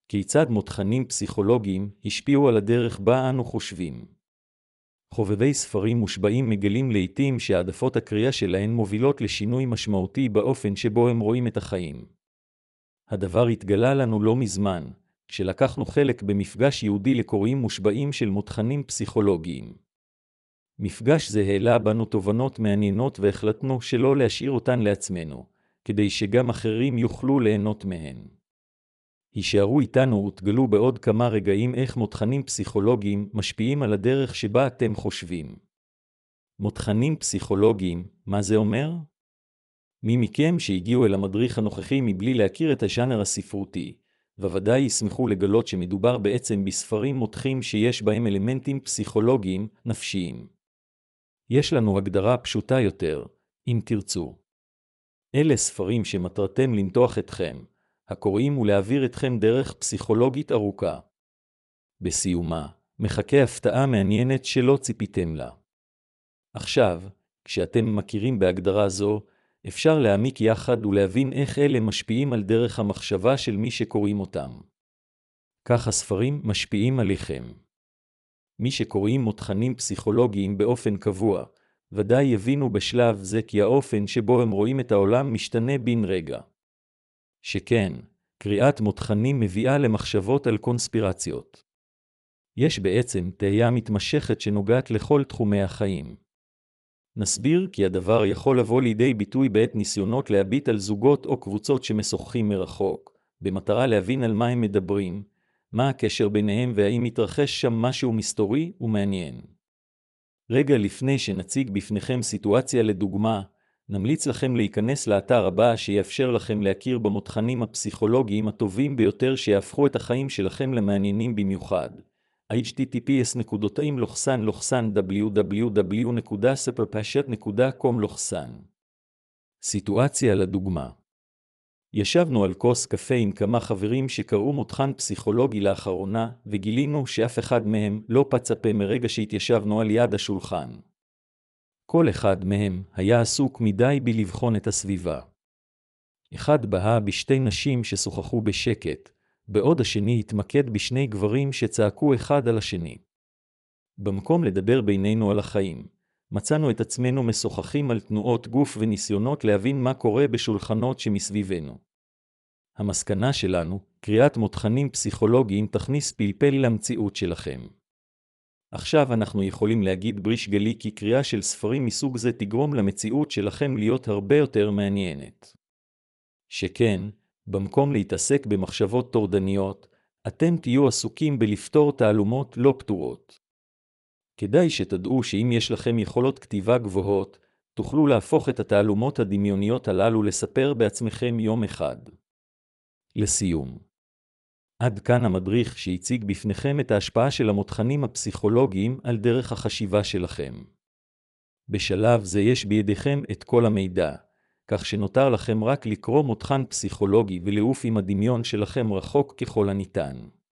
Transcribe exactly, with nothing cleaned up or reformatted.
כיצד מותחנים פסיכולוגיים השפיעו על הדרך בה אנו חושבים. חובבי ספרים מושבעים מגלים לעתים שהעדפות הקריאה שלהם מובילות לשינוי משמעותי באופן שבו הם רואים את החיים. הדבר התגלה לנו לא מזמן, כשלקחנו חלק במפגש יהודי לקוראים מושבעים של מותחנים פסיכולוגיים. מפגש זה העלה בנו תובנות מעניינות והחלטנו שלא להשאיר אותן לעצמנו, כדי שגם אחרים יוכלו ליהנות מהן. הישארו איתנו ותגלו בעוד כמה רגעים איך מותחנים פסיכולוגיים משפיעים על הדרך שבה אתם חושבים. מותחנים פסיכולוגיים, מה זה אומר? מי מכם שהגיעו אל המדריך הנוכחי מבלי להכיר את הז'אנר הספרותי, בוודאי ישמחו לגלות שמדובר בעצם בספרים מותחים שיש בהם אלמנטים פסיכולוגיים, נפשיים. יש לנו הגדרה פשוטה יותר, אם תרצו. אלה ספרים שמטרתם למתוח אתכם, הקוראים ולהעביר אתכם דרך פסיכולוגית ארוכה. בסיומה, מחכה הפתעה מעניינת שלא ציפיתם לה. עכשיו, כשאתם מכירים בהגדרה זו, אפשר להעמיק יחד ולהבין איך אלה משפיעים על דרך המחשבה של מי שקוראים אותם. כך הספרים משפיעים עליכם. מי שקוראים מותחנים פסיכולוגיים באופן קבוע, ודאי יבינו בשלב זה כי האופן שבו הם רואים את העולם משתנה בן רגע. שכן, קריאת מותחנים מביאה למחשבות על קונספירציות. יש בעצם תהייה מתמשכת שנוגעת לכל תחומי החיים. נסביר כי הדבר יכול לבוא לידי ביטוי בעת ניסיונות להביט על זוגות או קבוצות שמשוחחים מרחוק, במטרה להבין על מה הם מדברים, מה הקשר ביניהם והאם מתרחש שם משהו מסתורי ומעניין. רגע לפני שנציג בפניכם סיטואציה לדוגמה, נמליץ לכם להיכנס לאתר הבא שיאפשר לכם להכיר במותחנים הפסיכולוגיים הטובים ביותר שיהפכו את החיים שלכם למעניינים במיוחד. אייץ' טי טי פי אס דאבליו דאבליו דאבליו נקודה ספרפשט נקודה קום. סיטואציה לדוגמה. ישבנו על כוס קפה עם כמה חברים שקראו מותחן פסיכולוגי לאחרונה, וגילינו שאף אחד מהם לא פצה פה מרגע שהתיישבנו על יד השולחן. כל אחד מהם היה עסוק מדי בלבחון את הסביבה. אחד בהה בשתי נשים ששוחחו בשקט, בעוד השני התמקד בשני גברים שצעקו אחד על השני. במקום לדבר בינינו על החיים, מצאנו את עצמנו משוחחים על תנועות גוף וניסיונות להבין מה קורה בשולחנות שמסביבנו. המסקנה שלנו, קריאת מותחנים פסיכולוגיים תכניס פלפל למציאות שלכם. עכשיו אנחנו יכולים להגיד בריש גלי כי קריאה של ספרים מסוג זה תגרום למציאות שלכם להיות הרבה יותר מעניינת. שכן, במקום להתעסק במחשבות טורדניות, אתם תהיו עסוקים בלפתור תעלומות לא פתורות. כדאי שתדעו שאם יש לכם יכולות כתיבה גבוהות, תוכלו להפוך את התעלומות הדמיוניות הללו לספר בעצמכם יום אחד. לסיום. עד כאן המדריך שהציג בפניכם את ההשפעה של המותחנים הפסיכולוגיים על דרך החשיבה שלכם. בשלב זה יש בידיכם את כל המידע, כך שנותר לכם רק לקרוא מותחן פסיכולוגי ולעוף עם הדמיון שלכם רחוק ככל הניתן.